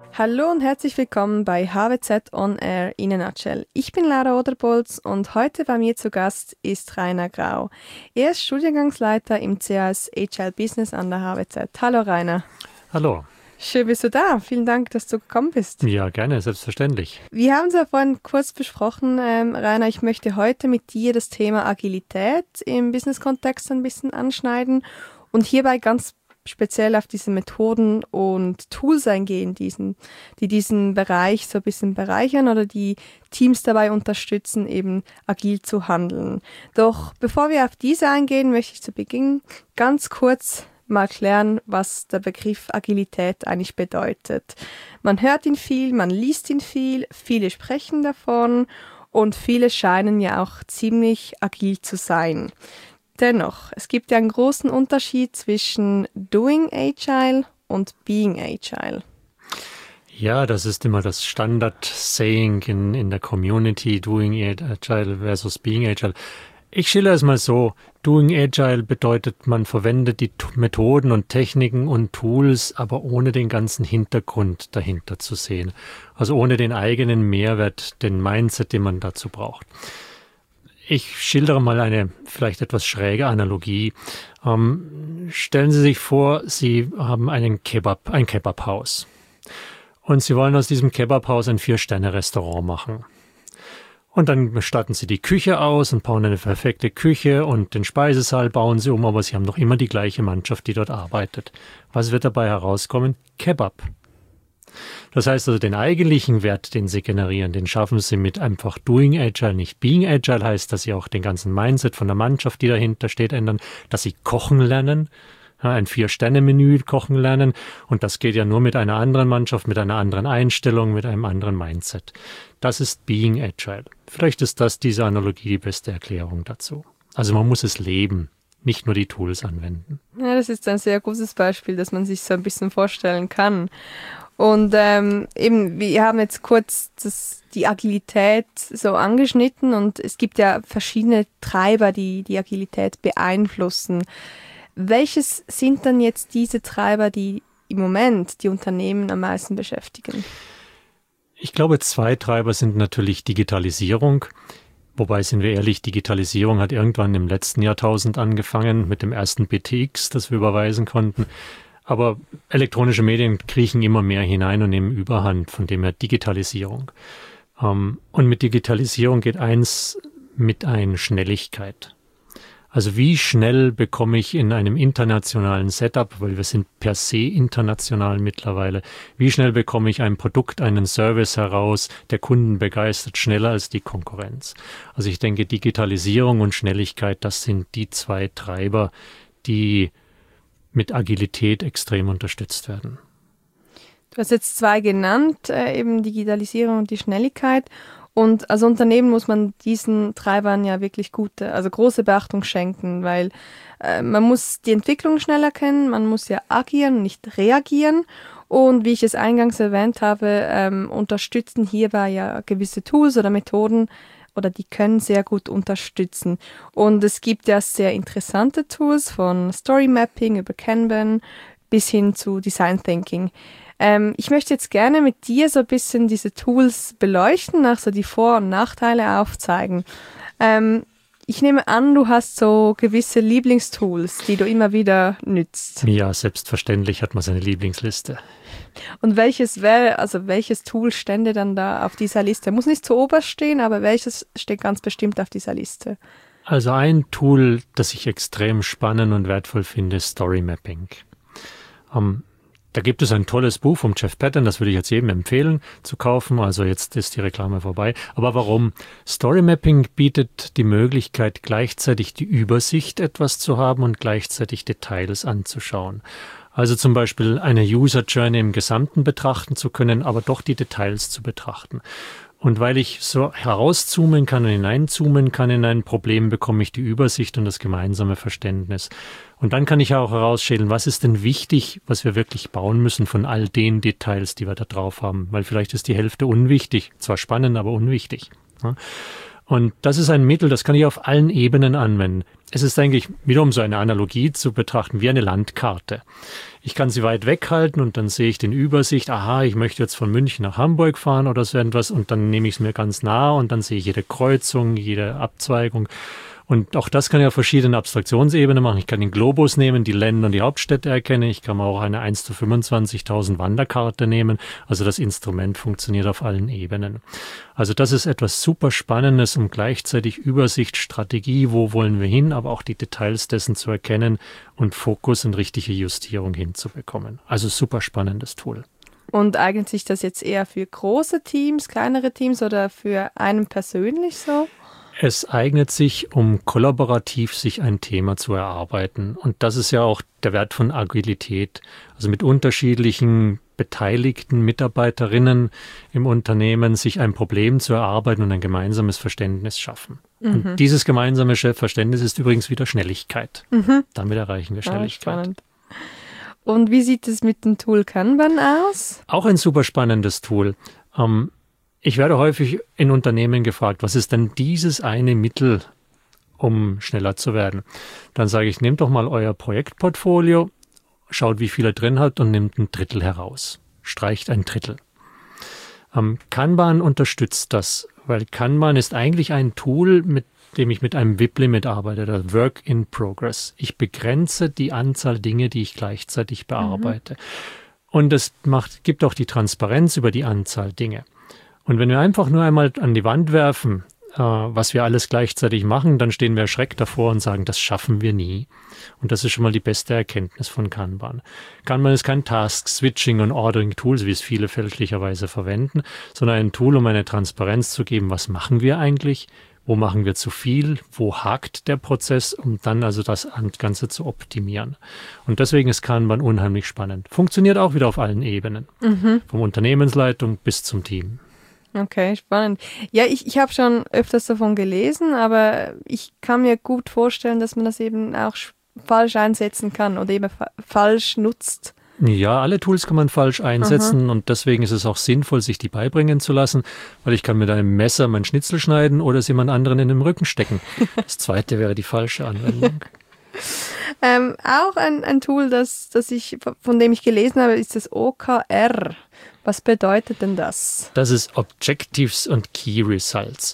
Hallo und herzlich willkommen bei HWZ On Air in a Nutshell. Ich bin Laura Oderbolz und heute bei mir zu Gast ist Rainer Grau. Er ist Studiengangsleiter im CAS Agile Business an der HWZ. Hallo Rainer. Hallo. Schön bist du da. Vielen Dank, dass du gekommen bist. Ja, gerne, selbstverständlich. Wir haben es ja vorhin kurz besprochen, Rainer. Ich möchte heute mit dir das Thema Agilität im Business-Kontext ein bisschen anschneiden und hierbei ganz speziell auf diese Methoden und Tools eingehen, die diesen Bereich so ein bisschen bereichern oder die Teams dabei unterstützen, eben agil zu handeln. Doch bevor wir auf diese eingehen, möchte ich zu Beginn ganz kurz mal klären, was der Begriff Agilität eigentlich bedeutet. Man hört ihn viel, man liest ihn viel, viele sprechen davon und viele scheinen ja auch ziemlich agil zu sein. Dennoch, es gibt ja einen großen Unterschied zwischen Doing Agile und Being Agile. Ja, das ist immer das Standard-Saying in der Community, Doing Agile versus Being Agile. Ich schilder es mal so, Doing Agile bedeutet, man verwendet die Methoden und Techniken und Tools, aber ohne den ganzen Hintergrund dahinter zu sehen. Also ohne den eigenen Mehrwert, den Mindset, den man dazu braucht. Ich schildere mal eine vielleicht etwas schräge Analogie. Stellen Sie sich vor, Sie haben ein Kebabhaus. Und Sie wollen aus diesem Kebabhaus ein 4-Sterne-Restaurant machen. Und dann statten Sie die Küche aus und bauen eine perfekte Küche und den Speisesaal bauen Sie um, aber Sie haben noch immer die gleiche Mannschaft, die dort arbeitet. Was wird dabei herauskommen? Kebab. Das heißt also, den eigentlichen Wert, den Sie generieren, den schaffen Sie mit einfach Doing Agile, nicht Being Agile, heißt, dass Sie auch den ganzen Mindset von der Mannschaft, die dahinter steht, ändern, dass Sie kochen lernen, ein 4-Sterne-Menü kochen lernen und das geht ja nur mit einer anderen Mannschaft, mit einer anderen Einstellung, mit einem anderen Mindset. Das ist Being Agile. Vielleicht ist diese Analogie die beste Erklärung dazu. Also man muss es leben, nicht nur die Tools anwenden. Ja, das ist ein sehr gutes Beispiel, dass man sich so ein bisschen vorstellen kann. Und eben, wir haben jetzt kurz die Agilität so angeschnitten und es gibt ja verschiedene Treiber, die die Agilität beeinflussen. Welches sind dann jetzt diese Treiber, die im Moment die Unternehmen am meisten beschäftigen? Ich glaube, 2 Treiber sind natürlich Digitalisierung. Wobei, sind wir ehrlich, Digitalisierung hat irgendwann im letzten Jahrtausend angefangen mit dem ersten BTX, das wir überweisen konnten. Aber elektronische Medien kriechen immer mehr hinein und nehmen Überhand, von dem her Digitalisierung. Und mit Digitalisierung geht eins mit ein: Schnelligkeit. Also wie schnell bekomme ich in einem internationalen Setup, weil wir sind per se international mittlerweile, wie schnell bekomme ich ein Produkt, einen Service heraus, der Kunden begeistert, schneller als die Konkurrenz. Also ich denke, Digitalisierung und Schnelligkeit, das sind die 2 Treiber, die mit Agilität extrem unterstützt werden. Du hast jetzt 2 genannt, eben Digitalisierung und die Schnelligkeit. Und als Unternehmen muss man diesen Treibern ja wirklich große Beachtung schenken, weil man muss die Entwicklung schnell erkennen, man muss ja agieren, nicht reagieren. Und wie ich es eingangs erwähnt habe, unterstützen hierbei ja gewisse Tools oder Methoden, oder die können sehr gut unterstützen. Und es gibt ja sehr interessante Tools von Story Mapping über Kanban bis hin zu Design Thinking. Ich möchte jetzt gerne mit dir so ein bisschen diese Tools beleuchten, auch so die Vor- und Nachteile aufzeigen. Ich nehme an, du hast so gewisse Lieblingstools, die du immer wieder nützt. Ja, selbstverständlich hat man seine Lieblingsliste. Und welches Tool stände dann da auf dieser Liste? Muss nicht zu oberst stehen, aber welches steht ganz bestimmt auf dieser Liste? Also ein Tool, das ich extrem spannend und wertvoll finde, ist Story Mapping. Da gibt es ein tolles Buch vom Jeff Patton, das würde ich jetzt jedem empfehlen zu kaufen. Also jetzt ist die Reklame vorbei. Aber warum? Story Mapping bietet die Möglichkeit, gleichzeitig die Übersicht etwas zu haben und gleichzeitig Details anzuschauen. Also zum Beispiel eine User Journey im Gesamten betrachten zu können, aber doch die Details zu betrachten. Und weil ich so herauszoomen kann und hineinzoomen kann in ein Problem, bekomme ich die Übersicht und das gemeinsame Verständnis. Und dann kann ich auch herausschälen, was ist denn wichtig, was wir wirklich bauen müssen von all den Details, die wir da drauf haben. Weil vielleicht ist die Hälfte unwichtig, zwar spannend, aber unwichtig. Und das ist ein Mittel, das kann ich auf allen Ebenen anwenden. es ist eigentlich wiederum so eine Analogie zu betrachten wie eine Landkarte. Ich kann sie weit weghalten und dann sehe ich den Übersicht, aha, ich möchte jetzt von München nach Hamburg fahren oder so etwas und dann nehme ich es mir ganz nah und dann sehe ich jede Kreuzung, jede Abzweigung. Und auch das kann ja verschiedene Abstraktionsebenen machen. Ich kann den Globus nehmen, die Länder und die Hauptstädte erkennen. Ich kann auch eine 1:25.000 Wanderkarte nehmen. Also das Instrument funktioniert auf allen Ebenen. Also das ist etwas super Spannendes, um gleichzeitig Übersicht, Strategie, wo wollen wir hin, aber auch die Details dessen zu erkennen und Fokus und richtige Justierung hinzubekommen. Also super spannendes Tool. Und eignet sich das jetzt eher für große Teams, kleinere Teams oder für einen persönlich so? Es eignet sich, um kollaborativ sich ein Thema zu erarbeiten. Und das ist ja auch der Wert von Agilität. Also mit unterschiedlichen beteiligten Mitarbeiterinnen im Unternehmen sich ein Problem zu erarbeiten und ein gemeinsames Verständnis schaffen. Und dieses gemeinsame Verständnis ist übrigens wieder Schnelligkeit. Damit erreichen wir Schnelligkeit. Spannend. Und wie sieht es mit dem Tool Kanban aus? Auch ein super spannendes Tool. Ich werde häufig in Unternehmen gefragt, was ist denn dieses eine Mittel, um schneller zu werden? Dann sage ich, nehmt doch mal euer Projektportfolio, schaut, wie viel ihr drin habt und nehmt ein Drittel heraus. Streicht ein Drittel. Kanban unterstützt das, weil Kanban ist eigentlich ein Tool, mit dem ich mit einem WIP-Limit arbeite, das Work in Progress. Ich begrenze die Anzahl Dinge, die ich gleichzeitig bearbeite. Und es gibt auch die Transparenz über die Anzahl Dinge. Und wenn wir einfach nur einmal an die Wand werfen, was wir alles gleichzeitig machen, dann stehen wir erschreckt davor und sagen, das schaffen wir nie. Und das ist schon mal die beste Erkenntnis von Kanban. Kanban ist kein Task-Switching und Ordering-Tool, wie es viele fälschlicherweise verwenden, sondern ein Tool, um eine Transparenz zu geben, was machen wir eigentlich, wo machen wir zu viel, wo hakt der Prozess, um dann also das Ganze zu optimieren. Und deswegen ist Kanban unheimlich spannend. Funktioniert auch wieder auf allen Ebenen, vom Unternehmensleitung bis zum Team. Okay, spannend. Ja, ich habe schon öfters davon gelesen, aber ich kann mir gut vorstellen, dass man das eben auch falsch einsetzen kann oder eben falsch nutzt. Ja, alle Tools kann man falsch einsetzen und deswegen ist es auch sinnvoll, sich die beibringen zu lassen, weil ich kann mit einem Messer meinen Schnitzel schneiden oder es jemand anderen in den Rücken stecken. Das zweite wäre die falsche Anwendung. Auch ein Tool, von dem ich gelesen habe, ist das OKR. Was bedeutet denn das? Das ist Objectives und Key Results.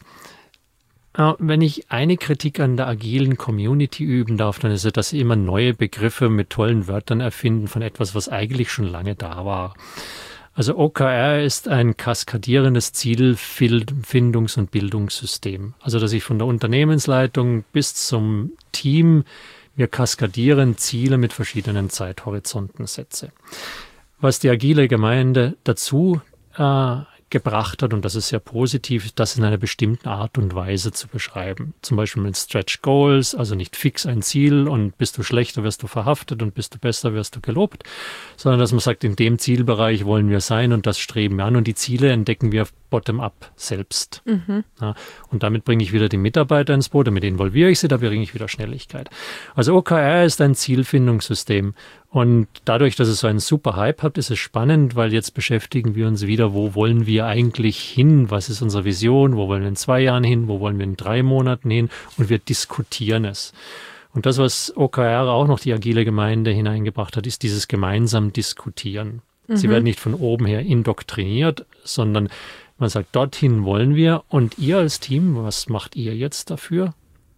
Wenn ich eine Kritik an der agilen Community üben darf, dann ist es, dass sie immer neue Begriffe mit tollen Wörtern erfinden von etwas, was eigentlich schon lange da war. Also OKR ist ein kaskadierendes Zielfindungs- und Bildungssystem. Also dass ich von der Unternehmensleitung bis zum Team mir kaskadieren Ziele mit verschiedenen Zeithorizonten setze. Was die agile Gemeinde dazu gebracht hat, und das ist sehr positiv, das in einer bestimmten Art und Weise zu beschreiben. Zum Beispiel mit Stretch Goals, also nicht fix ein Ziel und bist du schlechter, wirst du verhaftet und bist du besser, wirst du gelobt, sondern dass man sagt, in dem Zielbereich wollen wir sein und das streben wir an und die Ziele entdecken wir bottom-up selbst. Ja, und damit bringe ich wieder die Mitarbeiter ins Boot, damit involviere ich sie, da bringe ich wieder Schnelligkeit. Also OKR ist ein Zielfindungssystem und dadurch, dass es so einen super Hype hat, ist es spannend, weil jetzt beschäftigen wir uns wieder, wo wollen wir eigentlich hin, was ist unsere Vision, wo wollen wir in 2 Jahren hin, wo wollen wir in 3 Monaten hin und wir diskutieren es. Und das, was OKR auch noch die agile Gemeinde hineingebracht hat, ist dieses gemeinsam Diskutieren. Sie werden nicht von oben her indoktriniert, sondern man sagt, dorthin wollen wir und ihr als Team, was macht ihr jetzt dafür?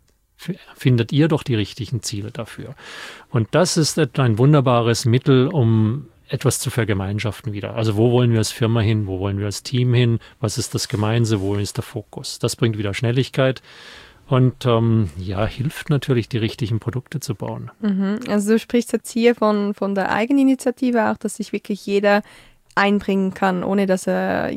Findet ihr doch die richtigen Ziele dafür. Und das ist ein wunderbares Mittel, um etwas zu vergemeinschaften wieder. Also wo wollen wir als Firma hin, wo wollen wir als Team hin, was ist das Gemeinse, wo ist der Fokus? Das bringt wieder Schnelligkeit und hilft natürlich, die richtigen Produkte zu bauen. Also du sprichst jetzt hier von der Eigeninitiative auch, dass sich wirklich jeder einbringen kann, ohne dass er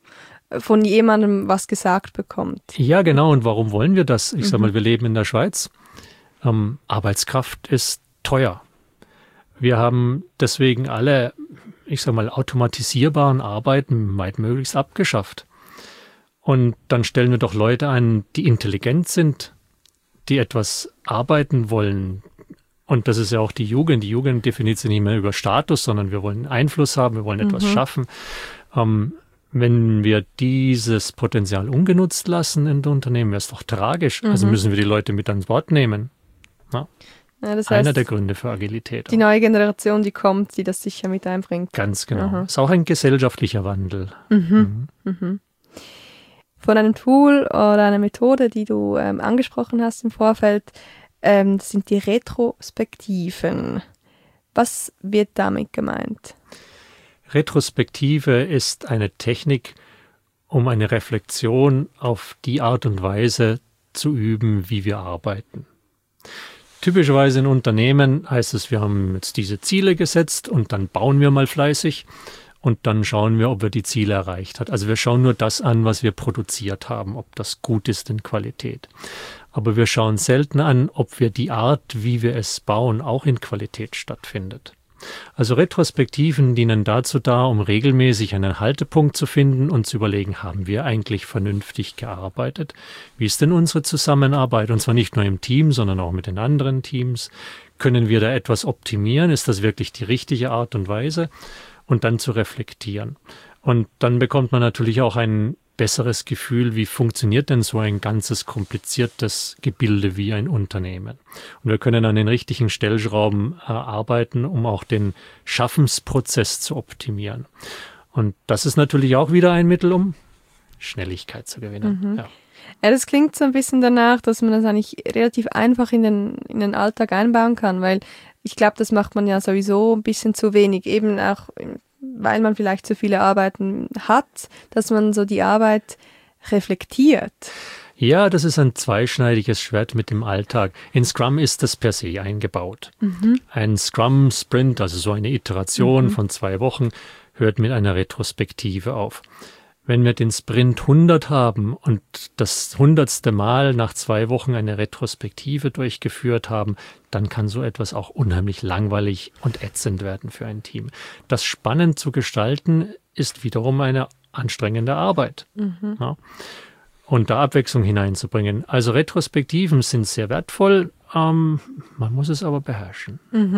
von jemandem was gesagt bekommt. Ja, genau. Und warum wollen wir das? Ich sag mal, wir leben in der Schweiz. Arbeitskraft ist teuer. Wir haben deswegen alle, ich sag mal, automatisierbaren Arbeiten weitmöglichst abgeschafft. Und dann stellen wir doch Leute ein, die intelligent sind, die etwas arbeiten wollen. Und das ist ja auch die Jugend. Die Jugend definiert sich nicht mehr über Status, sondern wir wollen Einfluss haben, wir wollen etwas schaffen. Wenn wir dieses Potenzial ungenutzt lassen in den Unternehmen, wäre es doch tragisch. Also müssen wir die Leute mit ans Wort nehmen. Ja. Ja, das Einer heißt, der Gründe für Agilität. die neue Generation, die kommt, die das sicher mit einbringt. Ganz genau. Aha. Ist auch ein gesellschaftlicher Wandel. Von einem Tool oder einer Methode, die du angesprochen hast im Vorfeld, das sind die Retrospektiven. Was wird damit gemeint? Retrospektive ist eine Technik, um eine Reflexion auf die Art und Weise zu üben, wie wir arbeiten. Typischerweise in Unternehmen heißt es, wir haben jetzt diese Ziele gesetzt und dann bauen wir mal fleißig und dann schauen wir, ob wir die Ziele erreicht haben. Also wir schauen nur das an, was wir produziert haben, ob das gut ist in Qualität. Aber wir schauen selten an, ob wir die Art, wie wir es bauen, auch in Qualität stattfindet. Also Retrospektiven dienen dazu da, um regelmäßig einen Haltepunkt zu finden und zu überlegen, haben wir eigentlich vernünftig gearbeitet? Wie ist denn unsere Zusammenarbeit? Und zwar nicht nur im Team, sondern auch mit den anderen Teams. Können wir da etwas optimieren? Ist das wirklich die richtige Art und Weise? Und dann zu reflektieren. Und dann bekommt man natürlich auch ein besseres Gefühl, wie funktioniert denn so ein ganzes kompliziertes Gebilde wie ein Unternehmen. Und wir können an den richtigen Stellschrauben arbeiten, um auch den Schaffensprozess zu optimieren. Und das ist natürlich auch wieder ein Mittel, um Schnelligkeit zu gewinnen. Ja. Ja, das klingt so ein bisschen danach, dass man das eigentlich relativ einfach in den Alltag einbauen kann, weil ich glaube, das macht man ja sowieso ein bisschen zu wenig, eben auch weil man vielleicht zu viele Arbeiten hat, dass man so die Arbeit reflektiert. Ja, das ist ein zweischneidiges Schwert mit dem Alltag. In Scrum ist das per se eingebaut. Ein Scrum-Sprint, also so eine Iteration von 2 Wochen, hört mit einer Retrospektive auf. Wenn wir den Sprint 100 haben und das 100. Mal nach 2 Wochen eine Retrospektive durchgeführt haben, dann kann so etwas auch unheimlich langweilig und ätzend werden für ein Team. Das spannend zu gestalten ist wiederum eine anstrengende Arbeit. Ja. Und da Abwechslung hineinzubringen. Also Retrospektiven sind sehr wertvoll, man muss es aber beherrschen.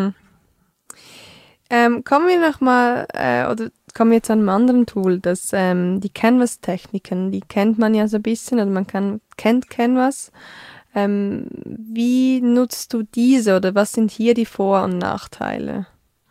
Kommen wir jetzt zu einem anderen Tool, die Canvas-Techniken, die kennt man ja so ein bisschen, oder kennt Canvas. Wie nutzt du diese oder was sind hier die Vor- und Nachteile?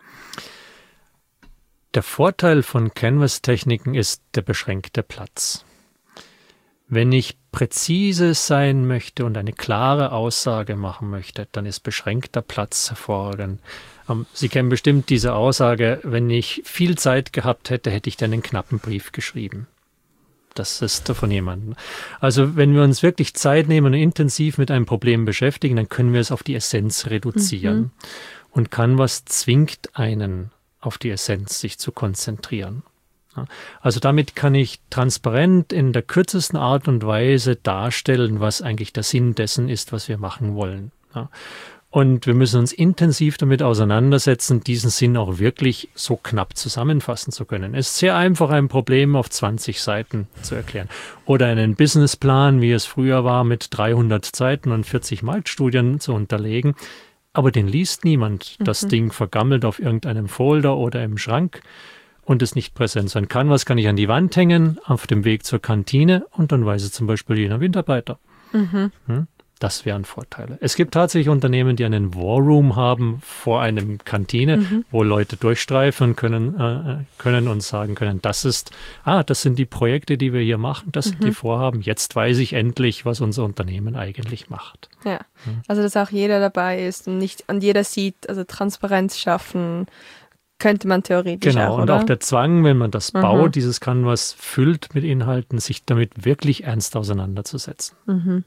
Der Vorteil von Canvas-Techniken ist der beschränkte Platz. Wenn ich präzise sein möchte und eine klare Aussage machen möchte, dann ist beschränkter Platz hervorragend. Sie kennen bestimmt diese Aussage, wenn ich viel Zeit gehabt hätte, hätte ich dann einen knappen Brief geschrieben. Das ist von jemandem. Also wenn wir uns wirklich Zeit nehmen und intensiv mit einem Problem beschäftigen, dann können wir es auf die Essenz reduzieren. Und Canvas zwingt einen auf die Essenz, sich zu konzentrieren. Also damit kann ich transparent in der kürzesten Art und Weise darstellen, was eigentlich der Sinn dessen ist, was wir machen wollen. Und wir müssen uns intensiv damit auseinandersetzen, diesen Sinn auch wirklich so knapp zusammenfassen zu können. Es ist sehr einfach, ein Problem auf 20 Seiten zu erklären. Oder einen Businessplan, wie es früher war, mit 300 Seiten und 40 Marktstudien zu unterlegen. Aber den liest niemand. Das Ding vergammelt auf irgendeinem Folder oder im Schrank und ist nicht präsent. So ein Canvas kann ich an die Wand hängen, auf dem Weg zur Kantine, und dann weiß es zum Beispiel jeder Mitarbeiter. Das wären Vorteile. Es gibt tatsächlich Unternehmen, die einen Warroom haben vor einem Kantine, wo Leute durchstreifen können und sagen können, das sind die Projekte, die wir hier machen, das sind die Vorhaben. Jetzt weiß ich endlich, was unser Unternehmen eigentlich macht. Ja, also dass auch jeder dabei ist und nicht an jeder sieht, also Transparenz schaffen, könnte man theoretisch auch, oder? Und auch der Zwang, wenn man das baut, dieses Canvas füllt mit Inhalten, sich damit wirklich ernst auseinanderzusetzen.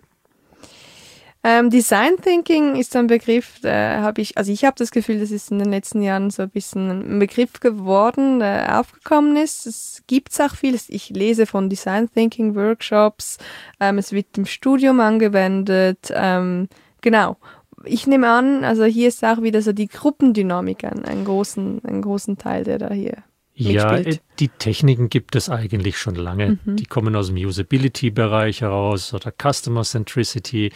Design Thinking ist ein Begriff, ich habe das Gefühl, das ist in den letzten Jahren so ein bisschen ein Begriff geworden, der aufgekommen ist. Es gibt auch viel, ich lese von Design Thinking Workshops, es wird im Studium angewendet, genau. Ich nehme an, also hier ist auch wieder so die Gruppendynamik einen großen Teil, der da hier mitspielt. Ja, die Techniken gibt es eigentlich schon lange. Die kommen aus dem Usability-Bereich heraus oder Customer Centricity,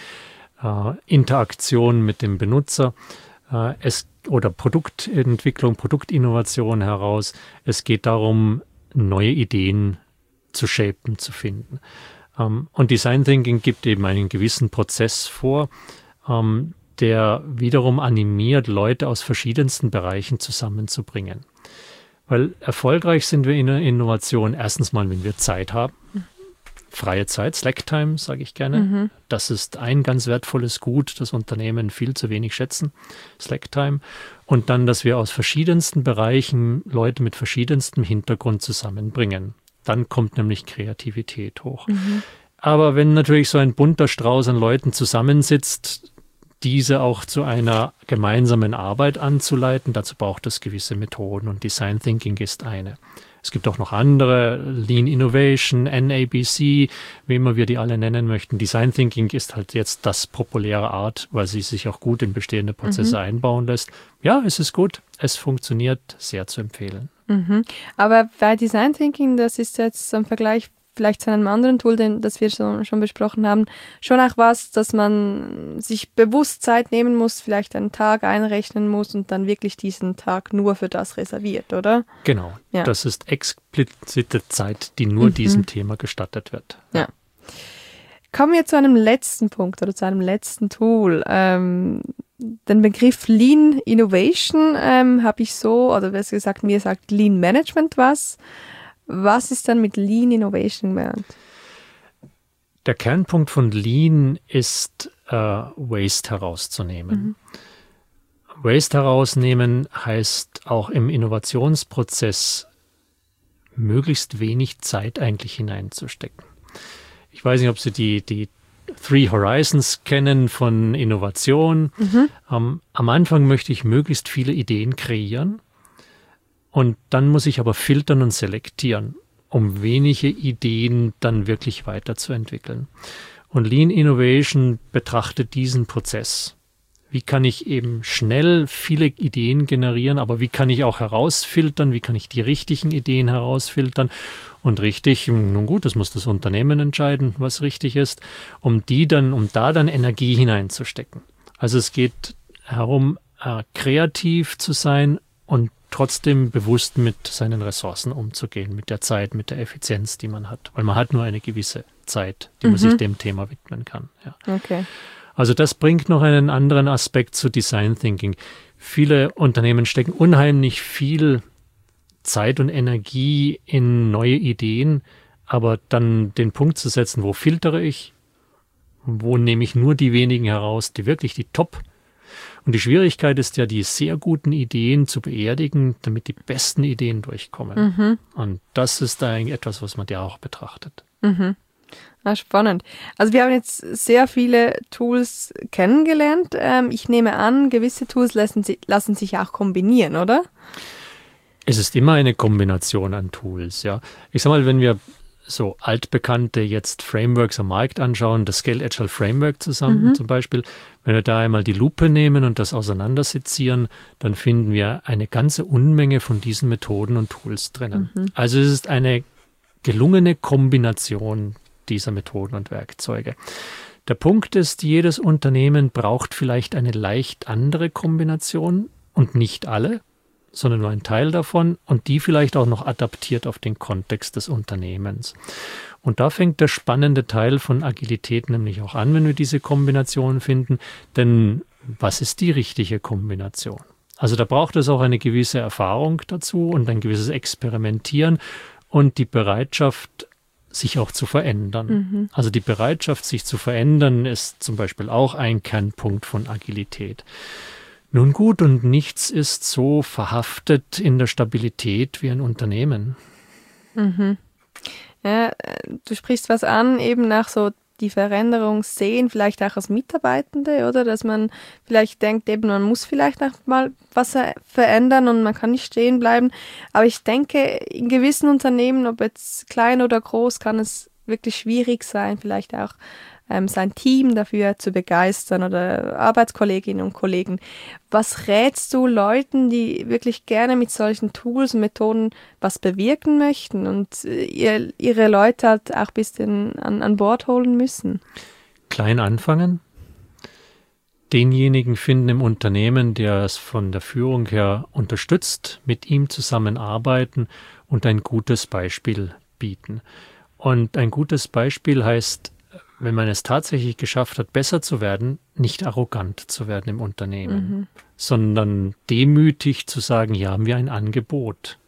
Interaktion mit dem Benutzer oder Produktentwicklung, Produktinnovation heraus. Es geht darum, neue Ideen zu shapen, zu finden. Und Design Thinking gibt eben einen gewissen Prozess vor, der wiederum animiert, Leute aus verschiedensten Bereichen zusammenzubringen. Weil erfolgreich sind wir in der Innovation erstens mal, wenn wir Zeit haben. Freie Zeit, Slacktime, sage ich gerne. Das ist ein ganz wertvolles Gut, das Unternehmen viel zu wenig schätzen, Slacktime. Und dann, dass wir aus verschiedensten Bereichen Leute mit verschiedenstem Hintergrund zusammenbringen. Dann kommt nämlich Kreativität hoch. Aber wenn natürlich so ein bunter Strauß an Leuten zusammensitzt, diese auch zu einer gemeinsamen Arbeit anzuleiten, dazu braucht es gewisse Methoden und Design Thinking ist eine. Es gibt auch noch andere, Lean Innovation, NABC, wie immer wir die alle nennen möchten. Design Thinking ist halt jetzt das populäre Art, weil sie sich auch gut in bestehende Prozesse einbauen lässt. Ja, es ist gut, es funktioniert, sehr zu empfehlen. Aber bei Design Thinking, das ist jetzt im Vergleich vielleicht zu einem anderen Tool, das wir schon besprochen haben, schon auch was, dass man sich bewusst Zeit nehmen muss, vielleicht einen Tag einrechnen muss und dann wirklich diesen Tag nur für das reserviert, oder? Genau, ja. Das ist explizite Zeit, die nur diesem Thema gestattet wird. Ja. Kommen wir zu einem letzten Punkt oder zu einem letzten Tool. Den Begriff Lean Innovation habe ich so, oder besser gesagt, mir sagt Lean Management was. Was ist dann mit Lean Innovation gemeint? Der Kernpunkt von Lean ist, Waste herauszunehmen. Waste herausnehmen heißt auch im Innovationsprozess möglichst wenig Zeit eigentlich hineinzustecken. Ich weiß nicht, ob Sie die Three Horizons kennen von Innovation. Am Anfang möchte ich möglichst viele Ideen kreieren. Und dann muss ich aber filtern und selektieren, um wenige Ideen dann wirklich weiterzuentwickeln. Und Lean Innovation betrachtet diesen Prozess. Wie kann ich eben schnell viele Ideen generieren, aber wie kann ich auch herausfiltern, wie kann ich die richtigen Ideen herausfiltern? Und richtig, nun gut, das muss das Unternehmen entscheiden, was richtig ist, um da dann Energie hineinzustecken. Also es geht herum, kreativ zu sein und trotzdem bewusst mit seinen Ressourcen umzugehen, mit der Zeit, mit der Effizienz, die man hat. Weil man hat nur eine gewisse Zeit, die man sich dem Thema widmen kann. Ja. Okay. Also das bringt noch einen anderen Aspekt zu Design Thinking. Viele Unternehmen stecken unheimlich viel Zeit und Energie in neue Ideen, aber dann den Punkt zu setzen, wo filtere ich, wo nehme ich nur die wenigen heraus, die wirklich die Top. Und die Schwierigkeit ist ja, die sehr guten Ideen zu beerdigen, damit die besten Ideen durchkommen. Und das ist eigentlich etwas, was man ja auch betrachtet. Ah, spannend. Also wir haben jetzt sehr viele Tools kennengelernt. Ich nehme an, gewisse Tools lassen sich auch kombinieren, oder? Es ist immer eine Kombination an Tools, ja. Ich sag mal, wenn wir so altbekannte jetzt Frameworks am Markt anschauen, das Scale Agile Framework zusammen zum Beispiel, wenn wir da einmal die Lupe nehmen und das auseinandersezieren, dann finden wir eine ganze Unmenge von diesen Methoden und Tools drinnen. Also es ist eine gelungene Kombination dieser Methoden und Werkzeuge. Der Punkt ist, jedes Unternehmen braucht vielleicht eine leicht andere Kombination und nicht alle, sondern nur ein Teil davon und die vielleicht auch noch adaptiert auf den Kontext des Unternehmens. Und da fängt der spannende Teil von Agilität nämlich auch an, wenn wir diese Kombination finden. Denn was ist die richtige Kombination? Also da braucht es auch eine gewisse Erfahrung dazu und ein gewisses Experimentieren und die Bereitschaft, sich auch zu verändern. Also die Bereitschaft, sich zu verändern, ist zum Beispiel auch ein Kernpunkt von Agilität. Nun gut, und nichts ist so verhaftet in der Stabilität wie ein Unternehmen. Ja, du sprichst was an, eben nach so die Veränderung sehen, vielleicht auch als Mitarbeitende, oder? Dass man vielleicht denkt, eben man muss vielleicht noch mal was verändern und man kann nicht stehen bleiben. Aber ich denke, in gewissen Unternehmen, ob jetzt klein oder groß, kann es wirklich schwierig sein, vielleicht auch sein Team dafür zu begeistern oder Arbeitskolleginnen und Kollegen. Was rätst du Leuten, die wirklich gerne mit solchen Tools und Methoden was bewirken möchten und ihre Leute halt auch ein bisschen an Bord holen müssen? Klein anfangen. Denjenigen finden im Unternehmen, der es von der Führung her unterstützt, mit ihm zusammenarbeiten und ein gutes Beispiel bieten. Und ein gutes Beispiel heißt, wenn man es tatsächlich geschafft hat, besser zu werden, nicht arrogant zu werden im Unternehmen, sondern demütig zu sagen, hier haben wir ein Angebot.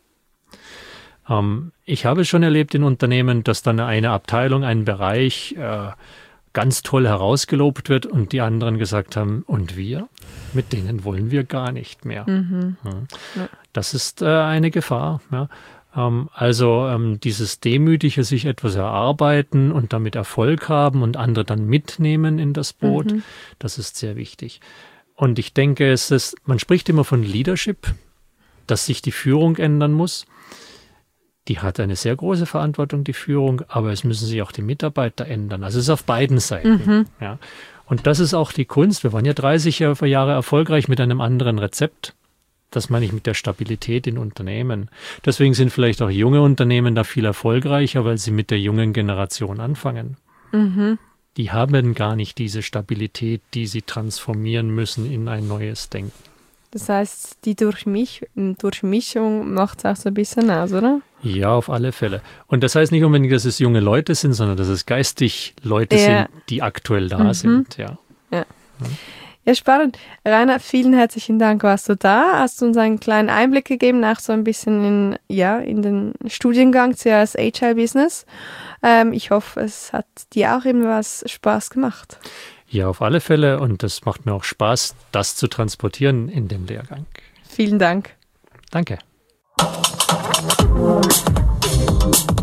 Ich habe schon erlebt in Unternehmen, dass dann eine Abteilung, ein Bereich ganz toll herausgelobt wird und die anderen gesagt haben, und wir? Mit denen wollen wir gar nicht mehr. Ja. Das ist eine Gefahr. Ja. Also dieses demütige sich etwas erarbeiten und damit Erfolg haben und andere dann mitnehmen in das Boot, das ist sehr wichtig. Und ich denke, man spricht immer von Leadership, dass sich die Führung ändern muss. Die hat eine sehr große Verantwortung, die Führung, aber es müssen sich auch die Mitarbeiter ändern. Also es ist auf beiden Seiten. Ja. Und das ist auch die Kunst. Wir waren ja 30 Jahre erfolgreich mit einem anderen Rezept. Das meine ich mit der Stabilität in Unternehmen. Deswegen sind vielleicht auch junge Unternehmen da viel erfolgreicher, weil sie mit der jungen Generation anfangen. Die haben gar nicht diese Stabilität, die sie transformieren müssen in ein neues Denken. Das heißt, die Durchmischung macht es auch so ein bisschen aus, oder? Ja, auf alle Fälle. Und das heißt nicht unbedingt, dass es junge Leute sind, sondern dass es geistig Leute sind, die aktuell da sind. Ja. Ja, spannend. Rainer, vielen herzlichen Dank, warst du da. Hast uns einen kleinen Einblick gegeben, auch so ein bisschen in den Studiengang CS Agile Business. Ich hoffe, es hat dir auch irgendwas Spaß gemacht. Ja, auf alle Fälle. Und das macht mir auch Spaß, das zu transportieren in dem Lehrgang. Vielen Dank. Danke.